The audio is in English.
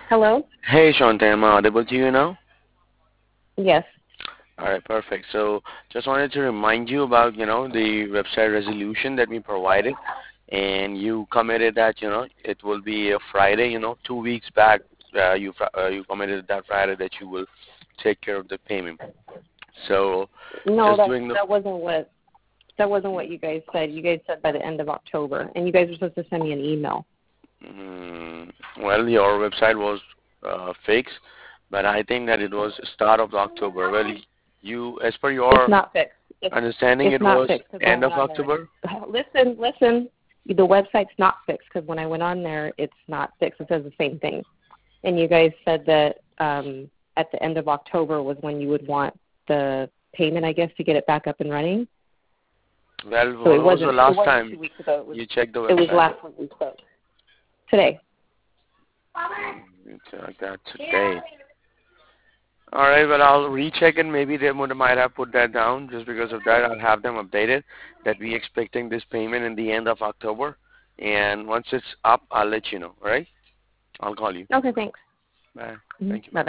Hello? Hey, Shante, am I audible to you now? Yes. All right, perfect. So just wanted to remind you about, the website resolution that we provided, and you committed that, it will be a Friday, 2 weeks back. You committed that Friday that you will take care of the payment. So No, just that doing the. that wasn't what that wasn't what you guys said. You guys said by the end of October, and you guys were supposed to send me an email. Well, your website was fixed, but I think that it was start of October. Well, as per It's your not fixed. understanding, It's it not was fixed because when I end went of on there, October. listen. The website's not fixed because when I went on there, it's not fixed. It says the same thing. And you guys said that at the end of October was when you would want the payment, I guess, to get it back up and running. Well, So it what was the wasn't. It last wasn't time 2 weeks ago. you checked the It was website? last week we spoke. Today. It's like that today. All right, well, I'll recheck and maybe they might have put that down. Just because of that, I'll have them updated that we expecting this payment in the end of October. And once it's up, I'll let you know. All right? I'll call you. Okay. Thanks. Bye. Thank you. Bye. Bye.